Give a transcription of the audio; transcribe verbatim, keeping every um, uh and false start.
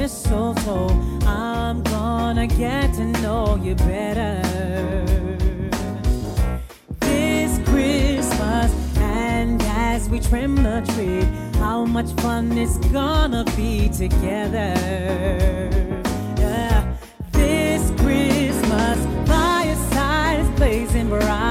mistletoe. I'm gonna get to know you better this Christmas. And as we trim the tree, how much fun it's gonna be together. Yeah. This Christmas, fireside is blazing bright.